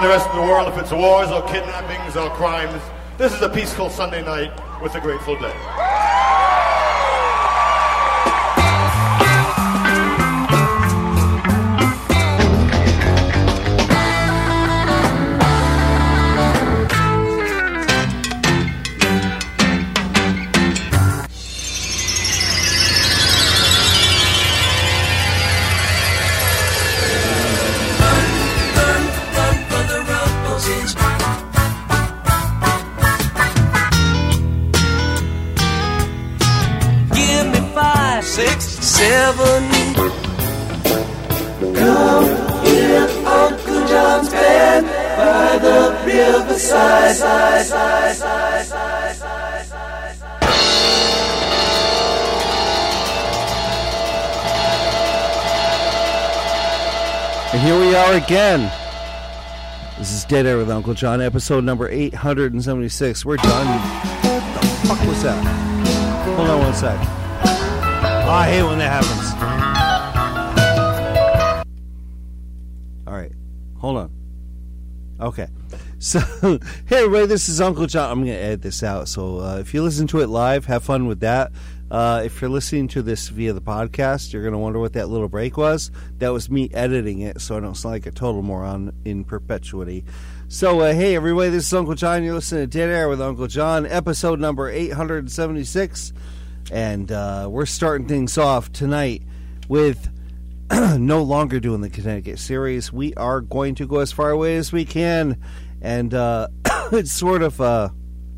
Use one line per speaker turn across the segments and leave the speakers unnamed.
the rest of the world if it's wars or kidnappings or crimes. This is a peaceful Sunday night with the Grateful Dead.
Come hear Uncle John's band by the riverside.
And here we are again. This is Dead Air with Uncle John, episode number 876. We're done. What the fuck was that? Hold on one sec. Oh, I hate when that happens. Alright, hold on. Okay. So, hey everybody, this is Uncle John. I'm going to edit this out, so if you listen to it live, have fun with that. If you're listening to this via the podcast, you're going to wonder what that little break was. That was me editing it, so I don't sound like a total moron in perpetuity. So, hey everybody, this is Uncle John. You're listening to Dead Air with Uncle John, episode number 876. And we're starting things off tonight with no longer doing the Connecticut series. We are going to go as far away as we can. And it's sort of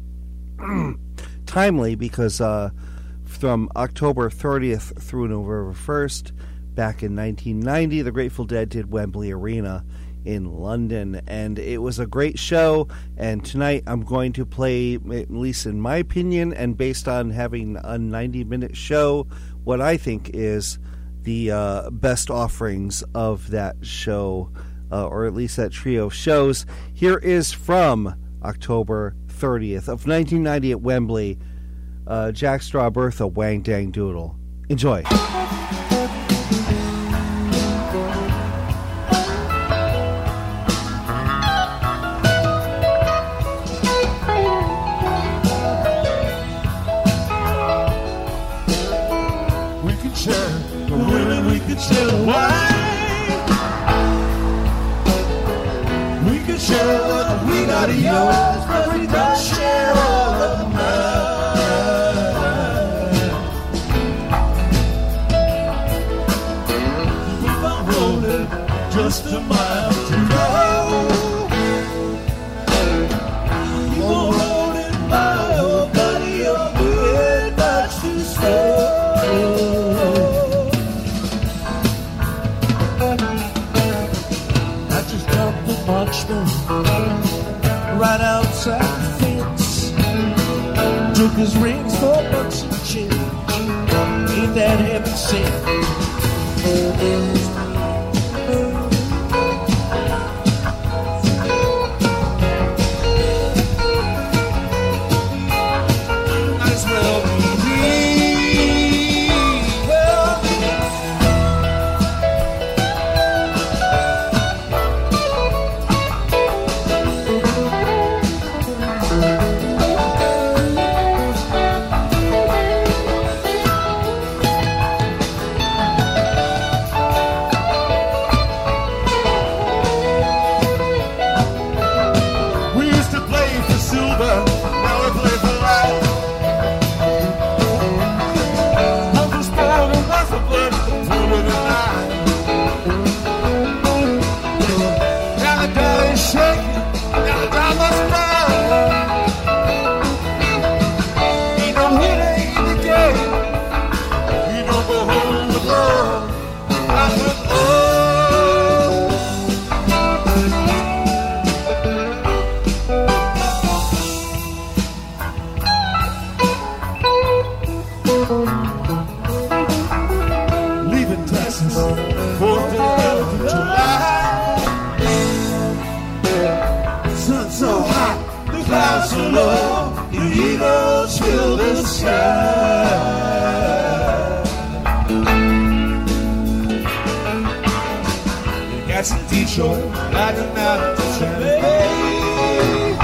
timely because from October 30th through November 1st, back in 1990, the Grateful Dead did Wembley Arena in London, and it was a great show. And tonight I'm going to play, at least in my opinion, and based on having a 90-minute show, what I think is the best offerings of that show, or at least that trio of shows. Here is from October 30th of 1990 at Wembley, Jack Straw Bertha, Wang Dang Doodle. Enjoy.
Share the wine. We can share what we got of yours, but we don't share all of mine. Keep on rolling, just a mile to go. Keep on rolling, my old buddy, you're moving much too slow. Marksman right outside the fence, took his rings for bucks and change. Ain't that heaven sent? Might as well be Cassidy show like a mountain champagne.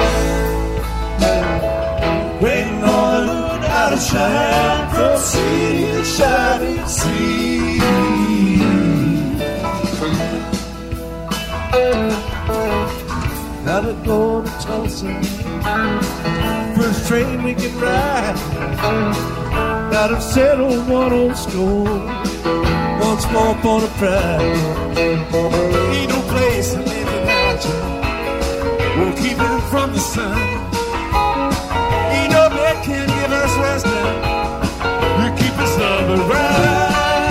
Waiting on the moon out of shine from sea to shining sea. Now to go to Tulsa, first train we can ride. Now to settle one old score, once more for the pride. Ain't no place to live without you, we'll keep it from the sun. Ain't no bed can give us rest now, you keep us on the ride.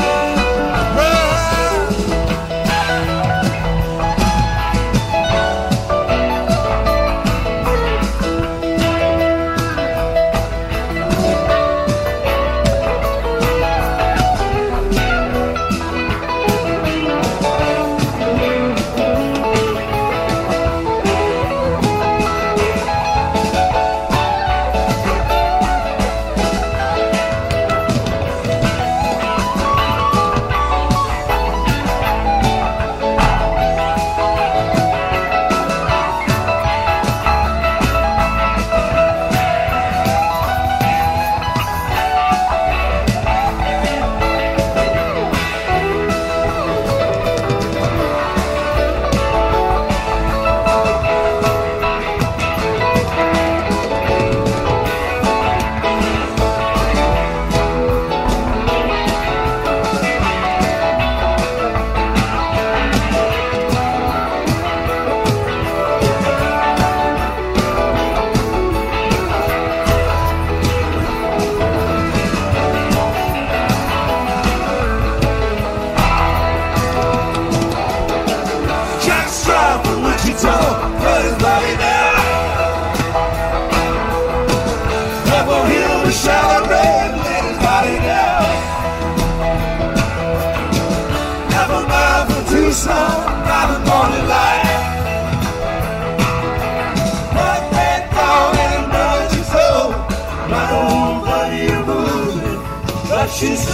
She's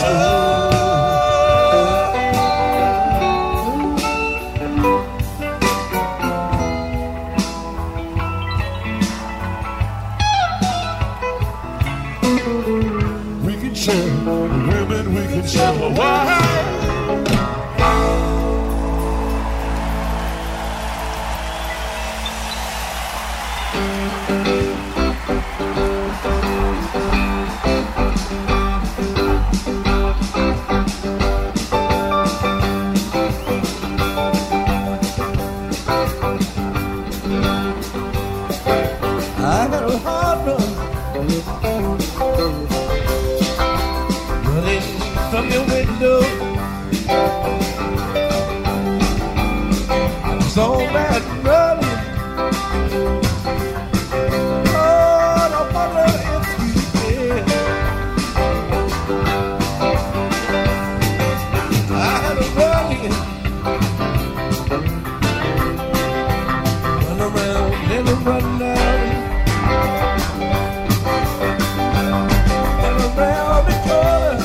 we can share women, we can share the wine. From your window, I was all bad and running. Oh, I wonder if you did. I had a running, run around and a run down, and around the corner.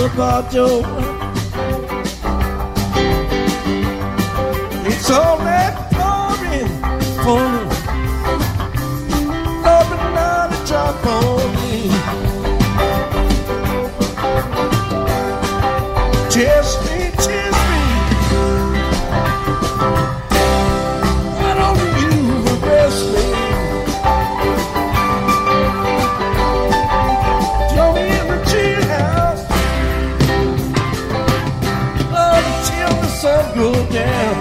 about your it's all that pouring for me. Loving not a drop on me. Kiss me, kiss me. Why don't you arrest me? Throw me in the jailhouse. Love till the sun goes down.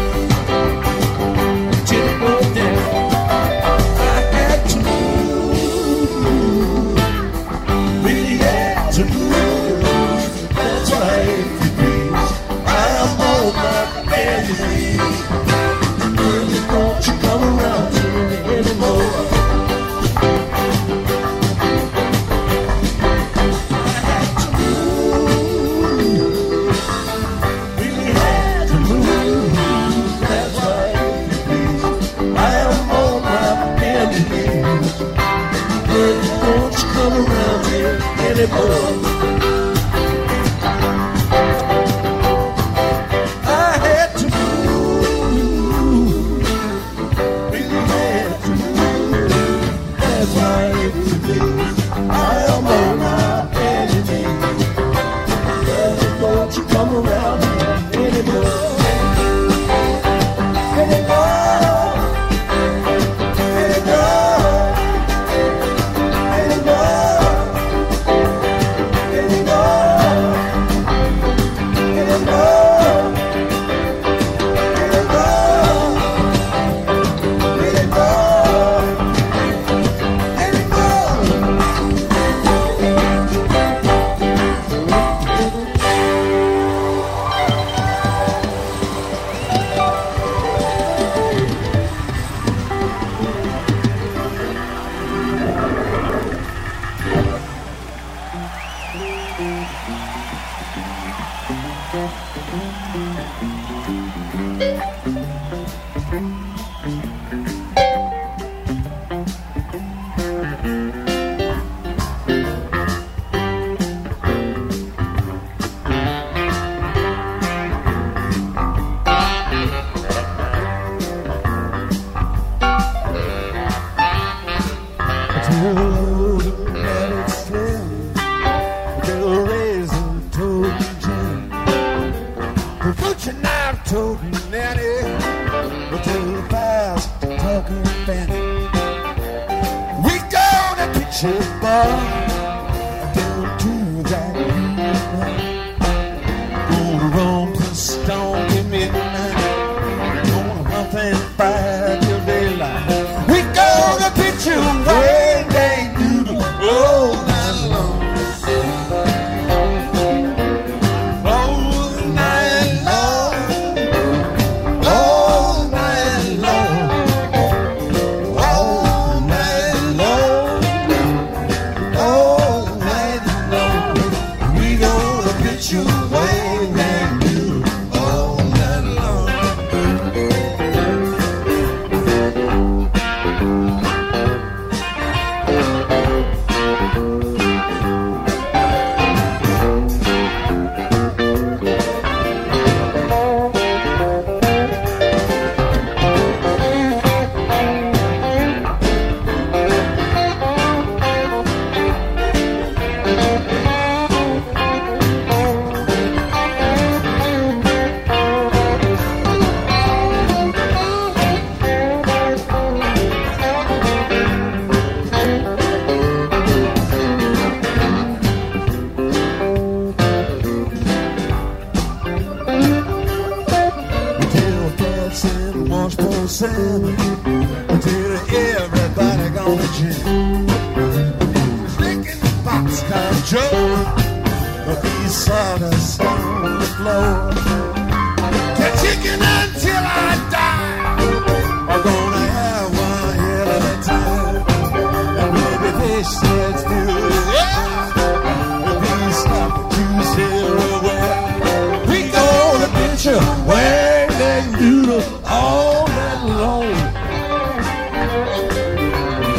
Till it goes down. I had to move. Really had to move. That's right. I'm on my bended knees. Girl, don't you come around to me anymore. I had to move. Really had to move. That's right, please. I am on my bended knees. Girl, don't you come around here anymore.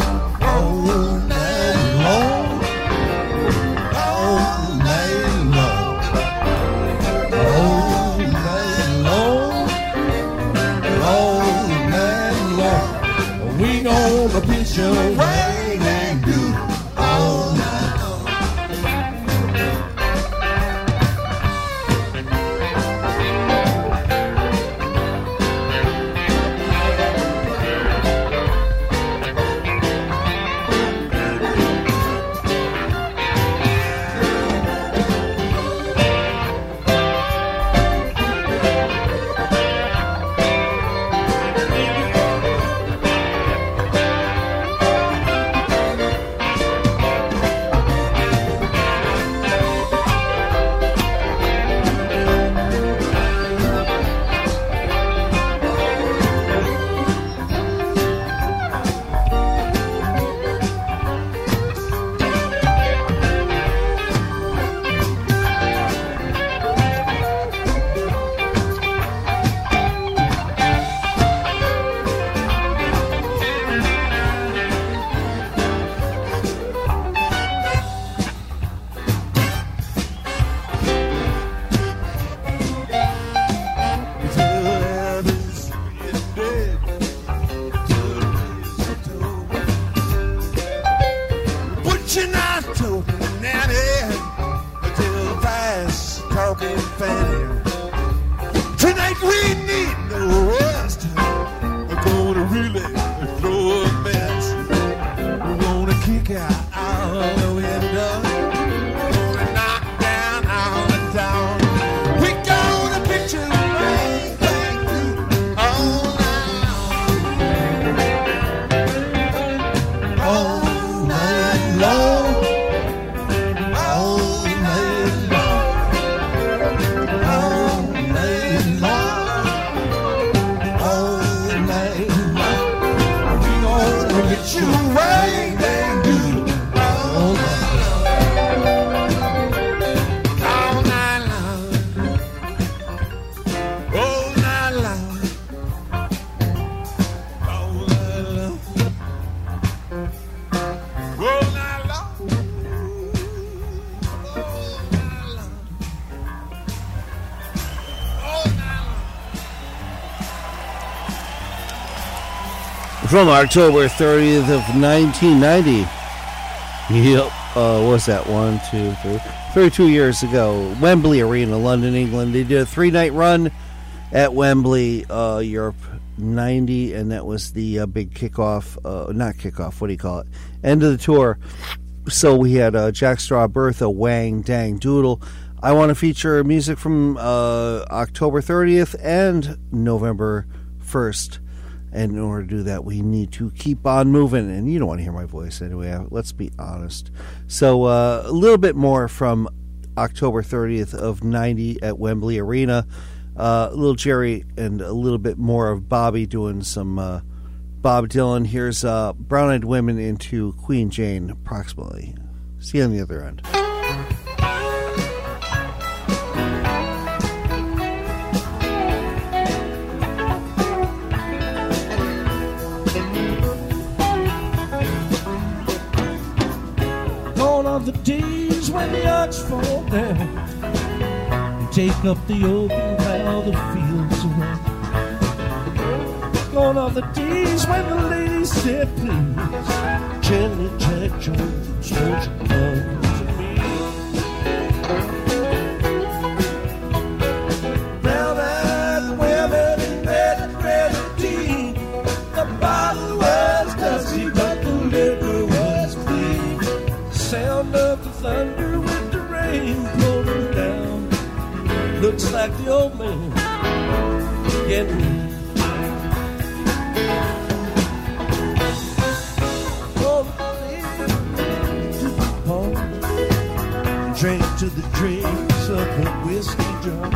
All night long.
from October 30th of 1990. Yep. What was that? 1, 2, 3. 32 years ago. Wembley Arena, London, England. They did a 3-night run at Wembley, Europe 90, and that was the big kickoff. Not kickoff, what do you call it? End of the tour. So we had Jack Straw, Bertha, Wang, Dang, Doodle. I want to feature music from October 30th and November 1st. And in order to do that, we need to keep on moving. And you don't want to hear my voice anyway. Let's be honest. So a little bit more from October 30th of 90 at Wembley Arena. Little Jerry and a little bit more of Bobby doing some Bob Dylan. Here's Brown Eyed Women into Queen Jane, approximately. See you on the other end.
The days when the ox fall down and take up the open plow the fields around. Gone are the days when the ladies said, please, Jelly Jack Jones, won't you come to me? Brown-eyed women in red tea. The bottle was dusty, but the liquor was clean. Sound of the thunder with the rain pouring down. Looks like the old man getting drank to the dregs of the whiskey jar.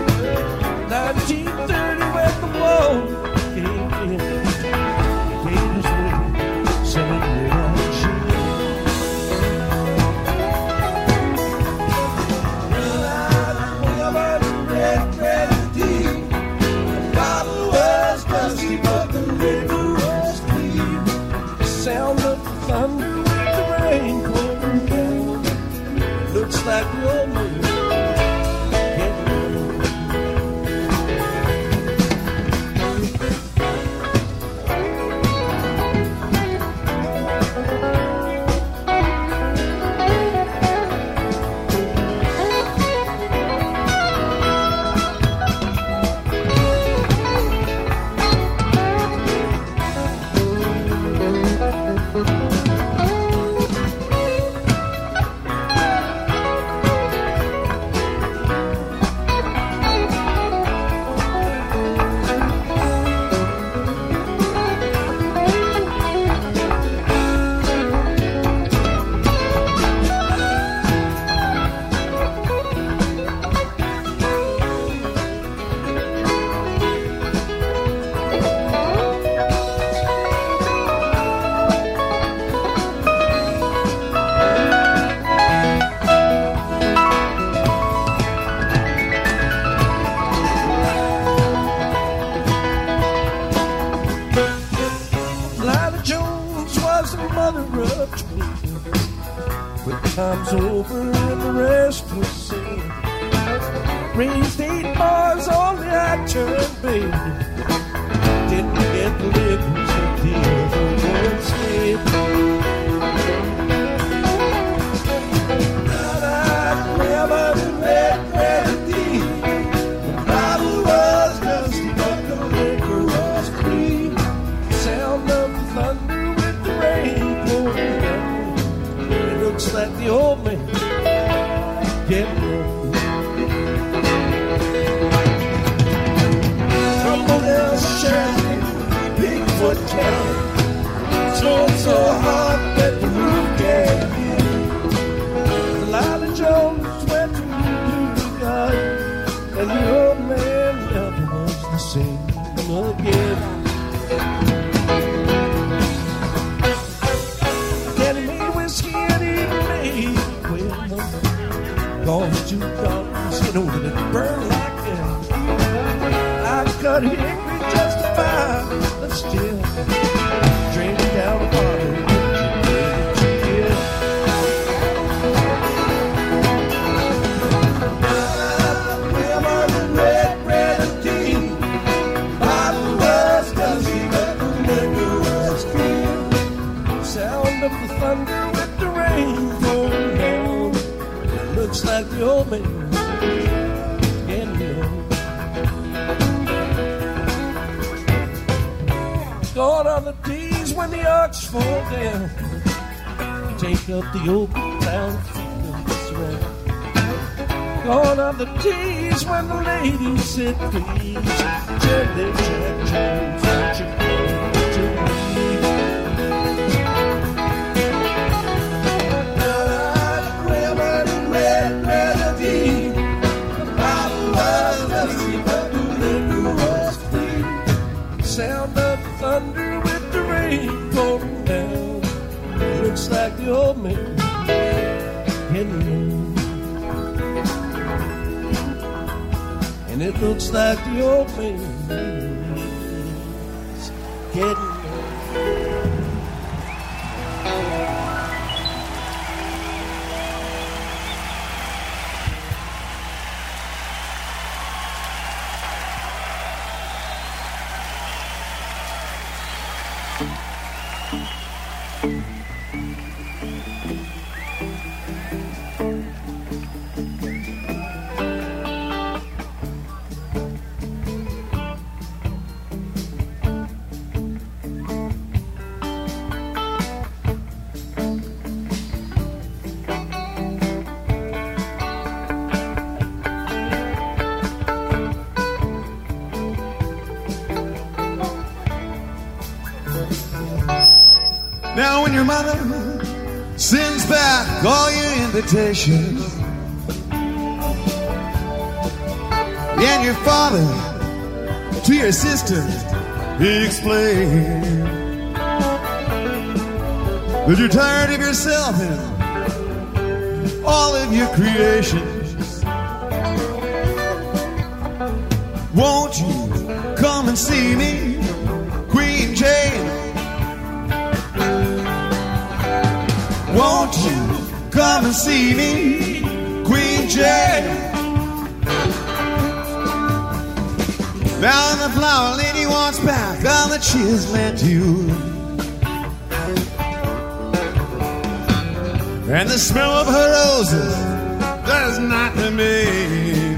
1930 when the war came in, gave us way, saying we're on shore. Red tea. The bottle was dusty, but the liquor was clean. The sound of the thunder with the rain pouring down. Looks like the old man time's over and the rest was said. Raised 8 bars, only I turned baby. Didn't get the livings that the other one said. Brown-eyed women in red tea. The bottle was dusty, but the liquor was clean. Sound of the thunder with the rain pouring down. Looks like the old man getting old. Tumble down Shirley, Bigfoot Town. Snowed so hard that the roof gave in. Lila Jones went to the garden, and the old man never was the same again. Getting me whiskey and eating me well, cause $2, you know that it burned like hell. I cut hickory just to buy, but still drink down the bottle. Red tea. Bottle was dusty, but the liquor was old man getting old. Gone are the days when the ox fall down, take up the open ground fields round. Gone are the days when the ladies said please, gently Jack Jones, won't you come to me? Red melody, the bottle was empty, but the liquor was free. Sound of thunder with the rain pouring down. It looks like the old man getting old. And it looks like the old man is getting old.
Now when your mother sends back all your invitations, and your father to your sister, he explains that you're tired of yourself and all of your creations. Won't you come and see me, Queen Jane? Won't you come and see me, Queen Jane? Now the flower lady wants back all that she has lent you, and the smell of her roses does not remain.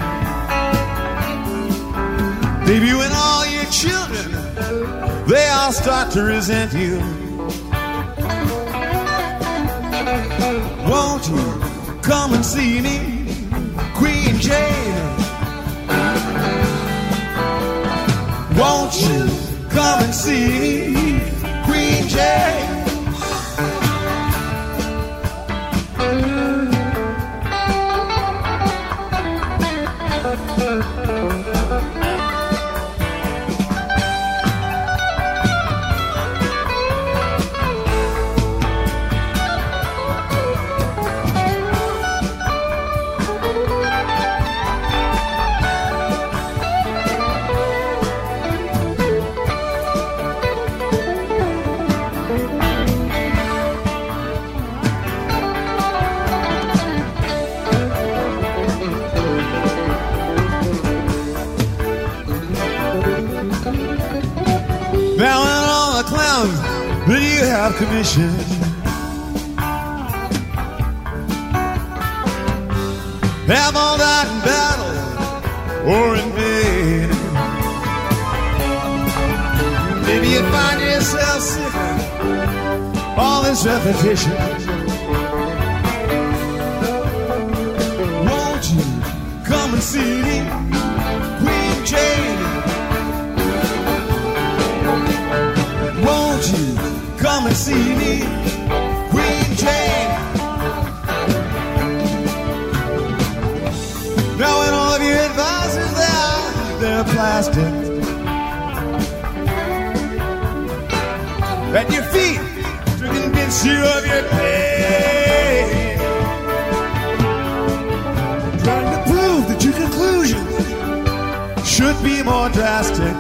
Leave you and all your children, they all start to resent you. Won't you come and see me, Queen Jane? Won't you come and see me, Queen Jane? Now and all the clowns that you have commissioned have all died in battle or in vain. Maybe you find yourself sick of all this repetition. Won't you come and see me, Queen Jane? Won't you come and see me, Queen Jane? Now when all of your advisors they're plastic, at your feet to convince you of your pain, trying to prove that your conclusions should be more drastic.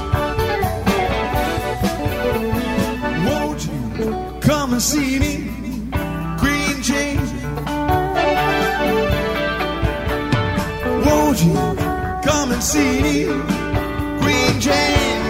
Come and see me, Queen Jane. Won't you come and see me, Queen Jane?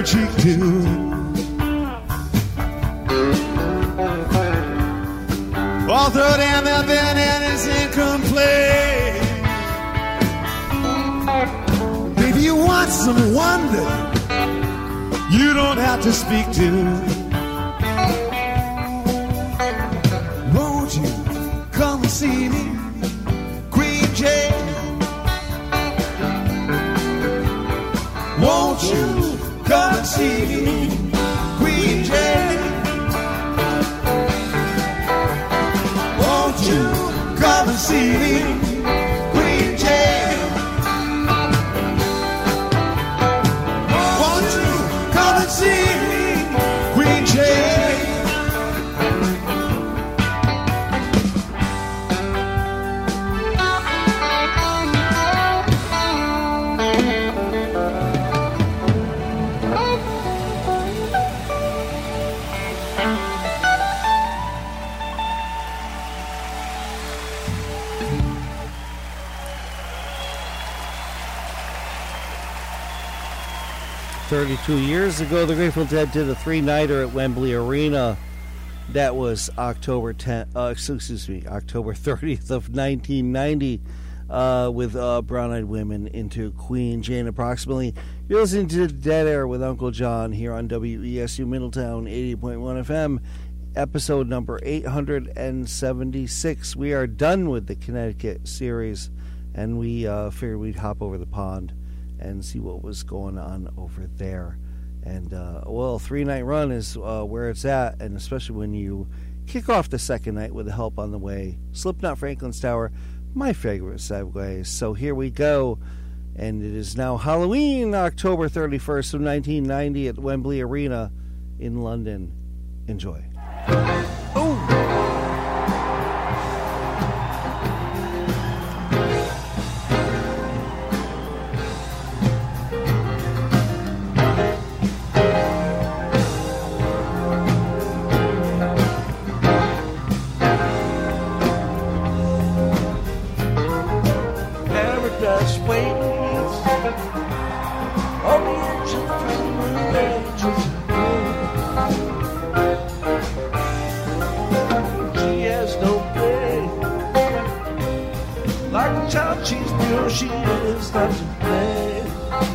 her cheek too. Although damn that band is incomplete. If you want some wonder, you don't have to speak to. Won't you come see me, Queen Jane? Won't you come and see me, Queen Jane? Won't you come and see me, Queen Jane? Won't you come and see me, Queen Jane?
Years ago, the Grateful Dead did a 3-nighter at Wembley Arena. That was October 30th of 1990, with Brown Eyed Women into Queen Jane. Approximately, you're listening to Dead Air with Uncle John here on WESU Middletown 80.1 FM, episode number 876. We are done with the Connecticut series, and we figured we'd hop over the pond and see what was going on over there. And, 3-night run is where it's at, and especially when you kick off the second night with the Help on the Way, Slipknot, Franklin's Tower, my favorite segues. So here we go, and it is now Halloween, October 31st of 1990 at Wembley Arena in London. Enjoy.
She is not to blame.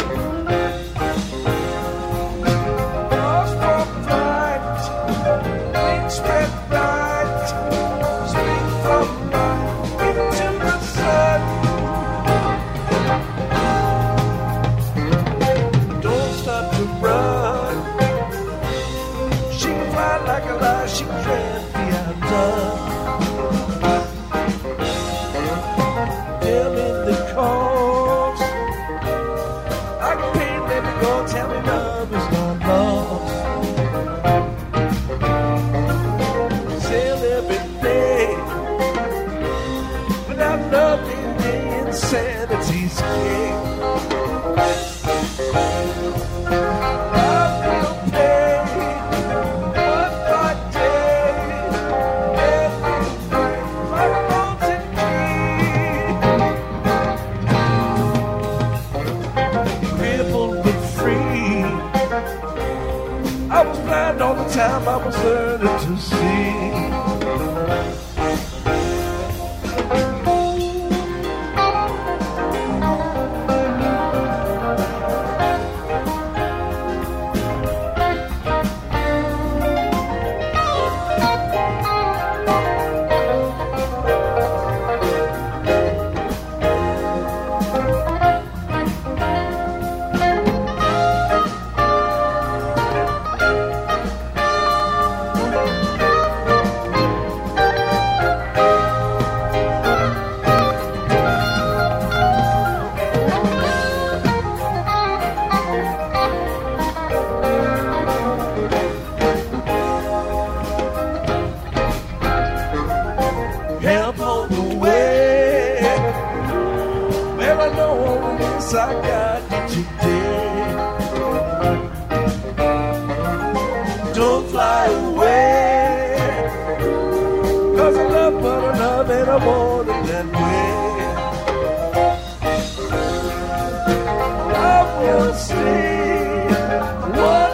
Lost for flight, wings spread bright, spring from night into the sun. Don't stop to run. She can fly like a lie, she can't be outdone. Tell me love is not lost. Sail every day without loving the insanity's king. Love will pay one by day, every night like a mountain king. Crippled but free, I was blind all the time, I was learning to see. I got you today. Don't fly away, 'cause I love but I love and I want it that way. I will see what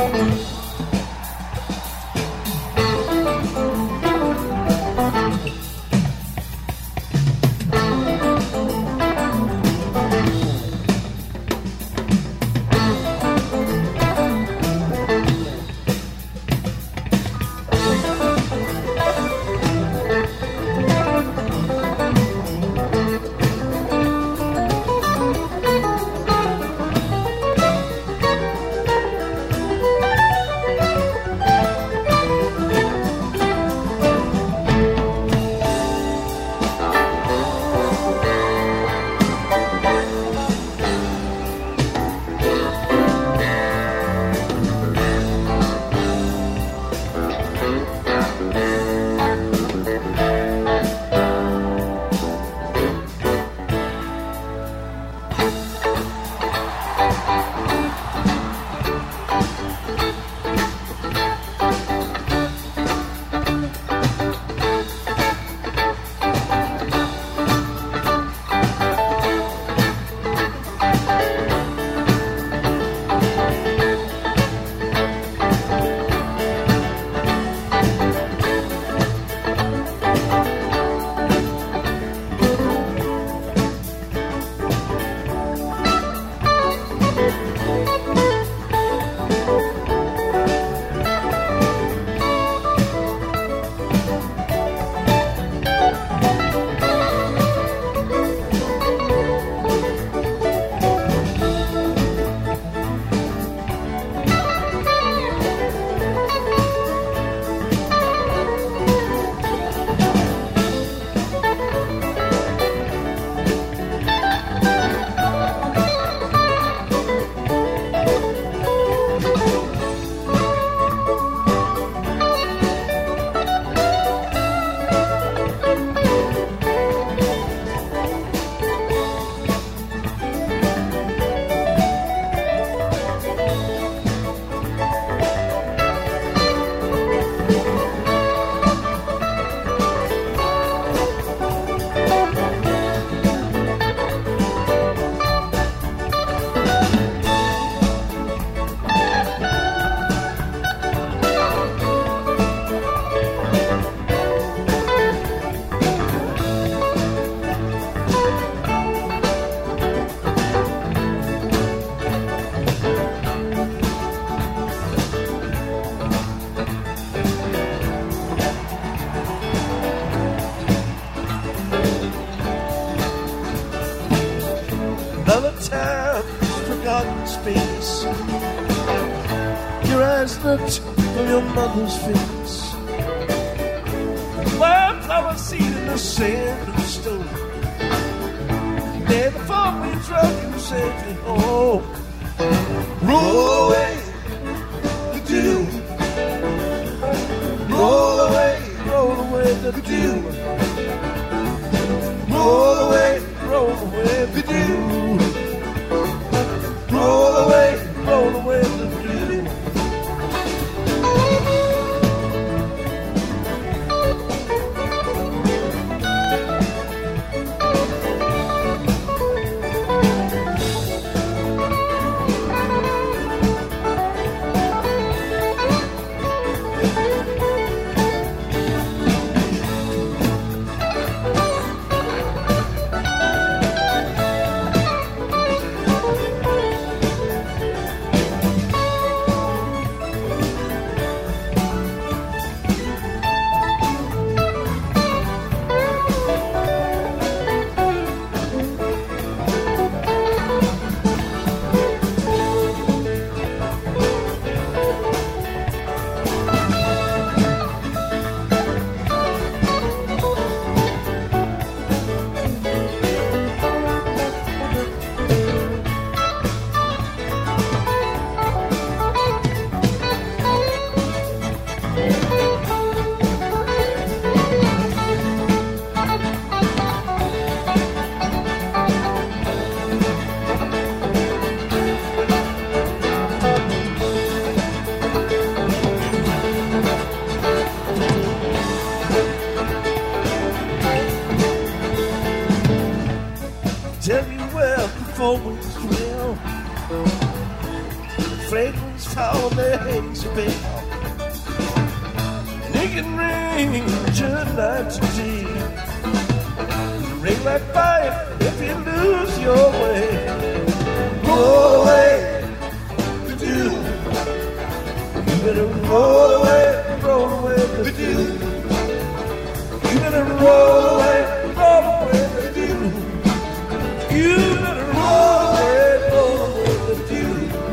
touch of your mother's face. Wildflower seed in the sand and stone. Never thought we'd drug you safely home. Roll away the dew. Roll away the dew. Roll away the dew. Roll away the dew. just how they spell. And it can ring tonight to tea. Ring like fire if you lose your way. Roll away, do. You better roll away with you. You better roll away with you. You better roll away with you.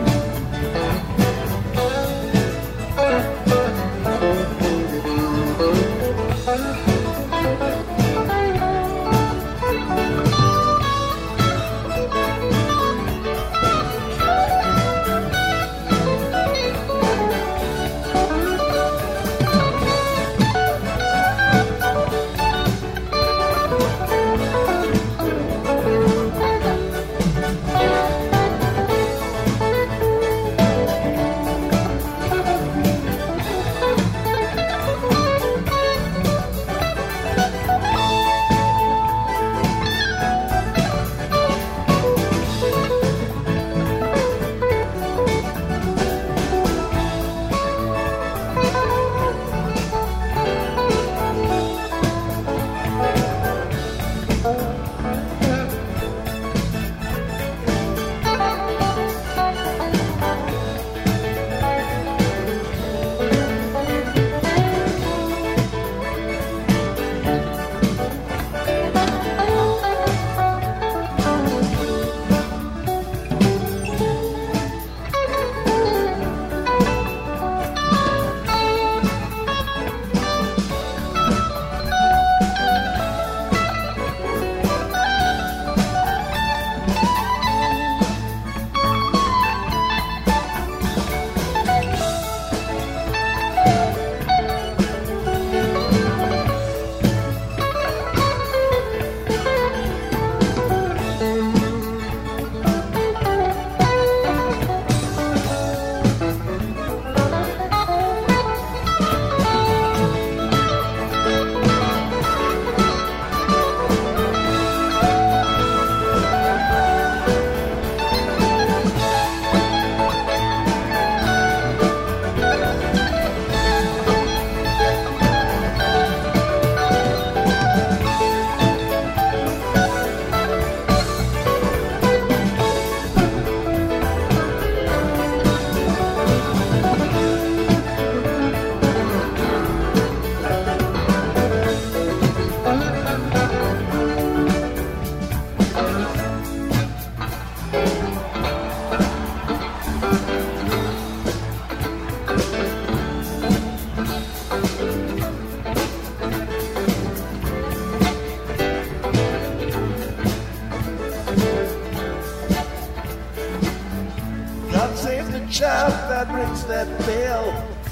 Child that rings that bell,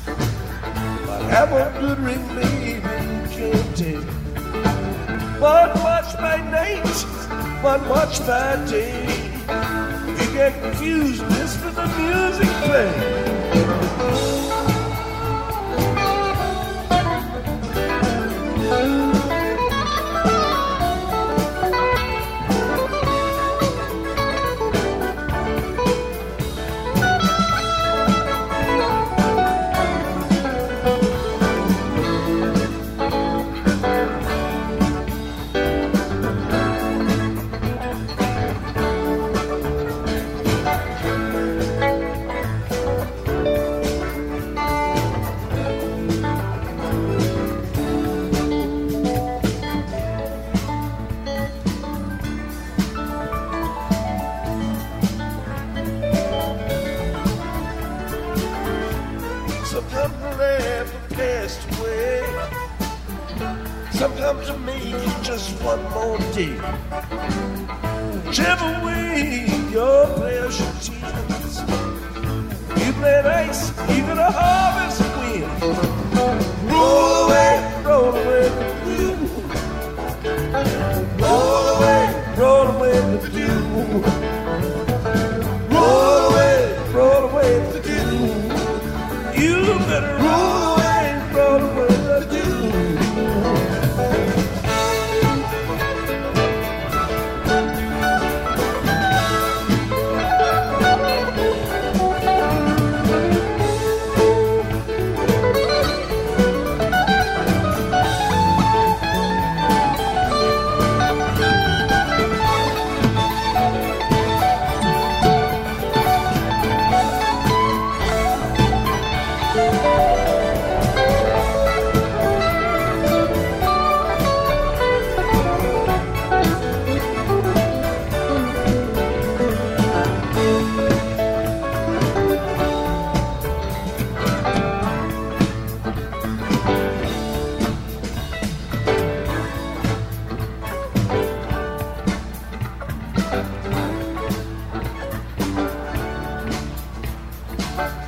but have a good ring, baby, you can't tell. One watch by night, one watch by day. You get confused, listen to the music play. Sometimes to me it's just one more day. Whichever way your pleasure tears, you play nice, even a harvest wind. Roll away the blue. Roll away the blue. Roll away the blue. You better roll away the blue.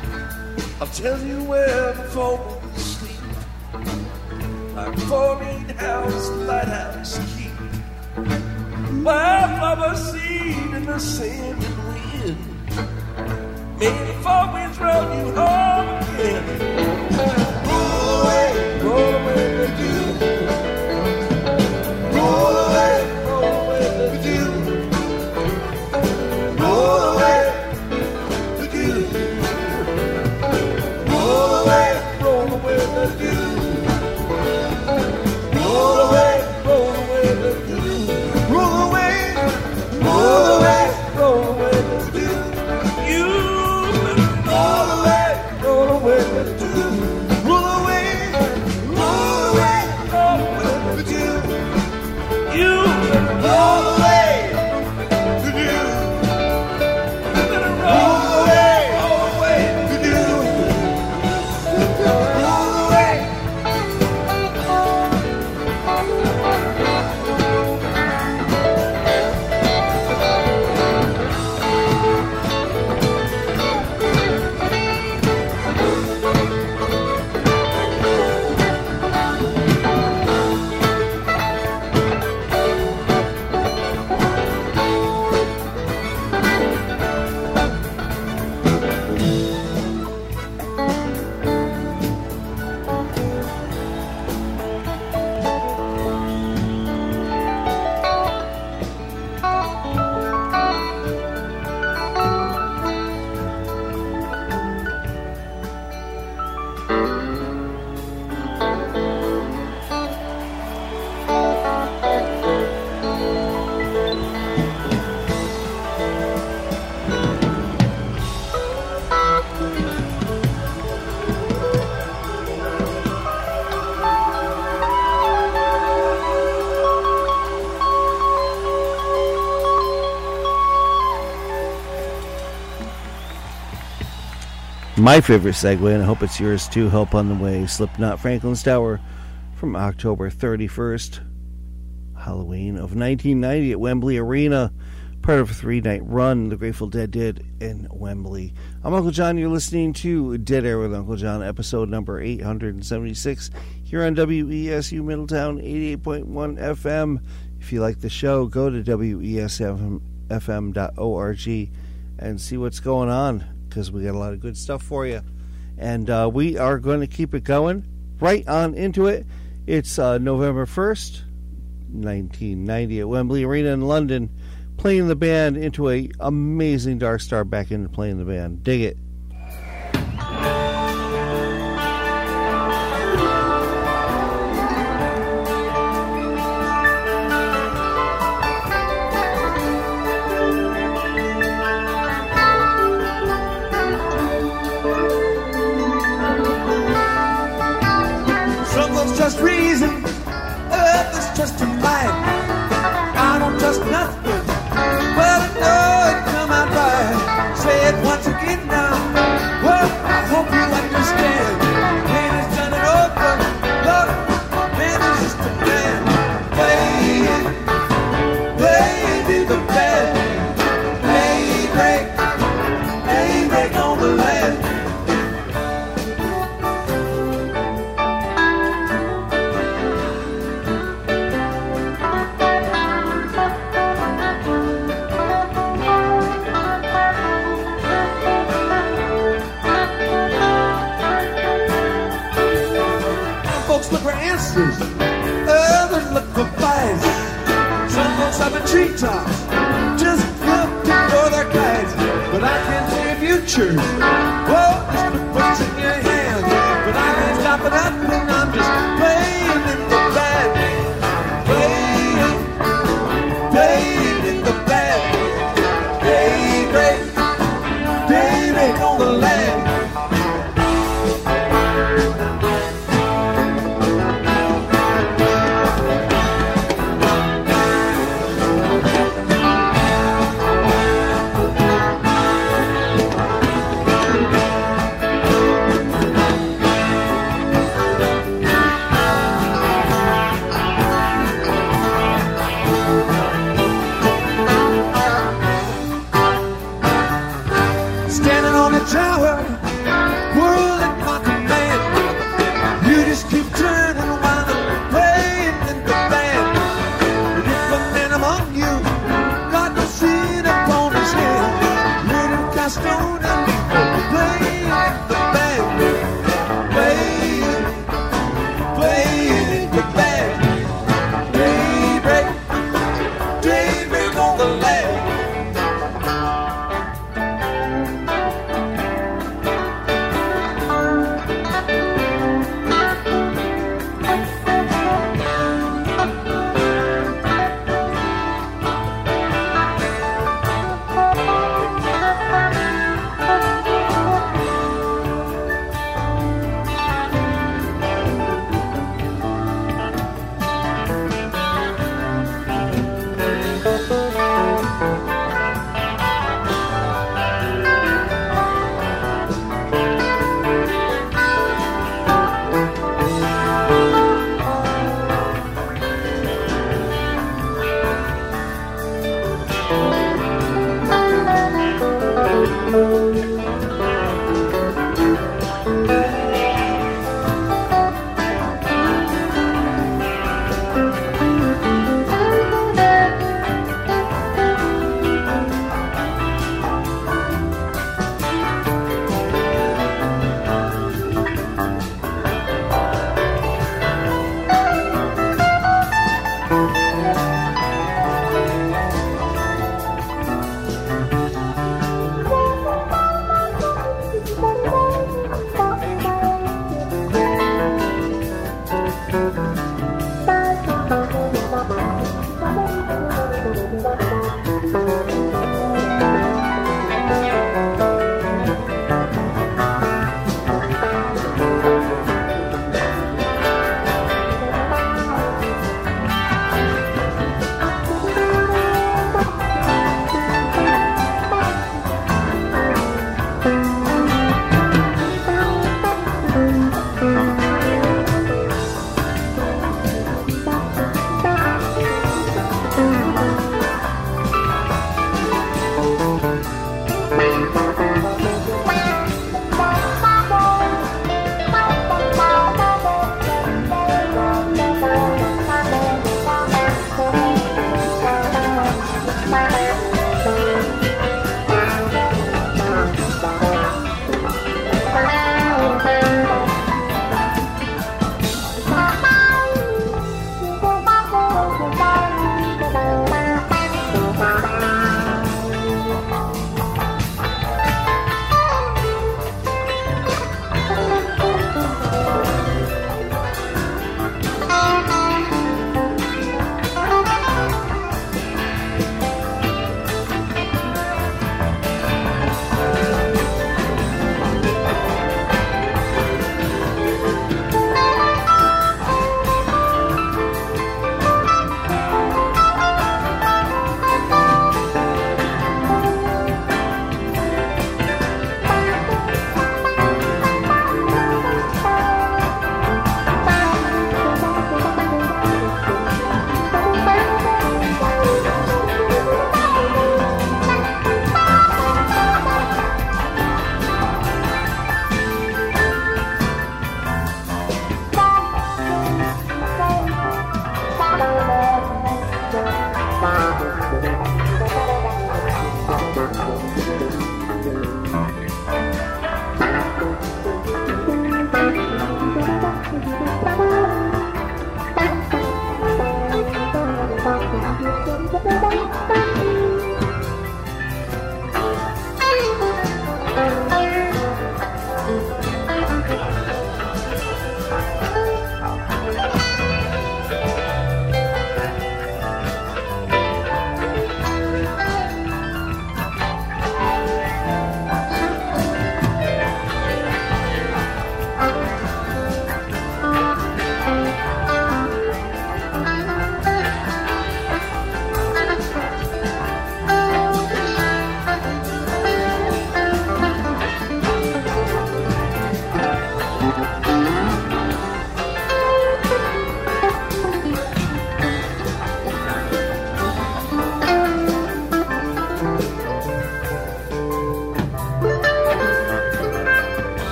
I'll tell you where the folk sleep, like 14 house lighthouse keep. Wildflower seed in the sand and wind. Maybe four winds roll you home again. Roll away with you. Roll away with you. Roll away with you. Roll away with you. Roll away with you. Roll away with you. You roll away with you. Roll away with you. You roll away with you. Roll away with you. Roll away.
My favorite segue, and I hope it's yours too, Help on the Way, Slipknot, Franklin's Tower, from October 31st, Halloween of 1990 at Wembley Arena, part of a 3-night run the Grateful Dead did in Wembley. I'm Uncle John, you're listening to Dead Air with Uncle John, episode number 876, here on WESU Middletown 88.1 FM. If you like the show, go to WESFM.org and see what's going on, because we got a lot of good stuff for you. And we are going to keep it going right on into it. It's November 1st, 1990 at Wembley Arena in London, playing the band into a amazing Dark Star back into playing the band. Dig it.
Just reason, others just a light. I don't trust nothing, but I know it come out right. Say it once again now. Well, I hope you understand. Pain has done it over. Look, man is just a man. Baby, the bad. Daybreak on the land. Others look for fights. Some folks up in treetops just looking for their kites. But I can't see a future. Whoa, just put what's in your hand. But I can't stop it up and I'm just playing in the band. Playing in the band. Daybreak on the land.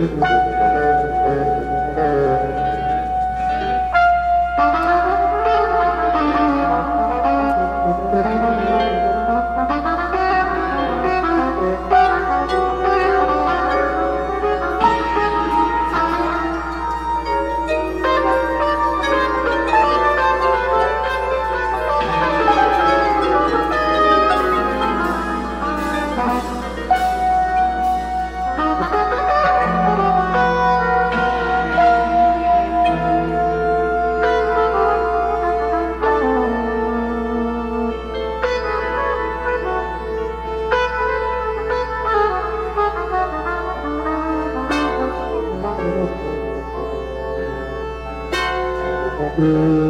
Mm-hmm.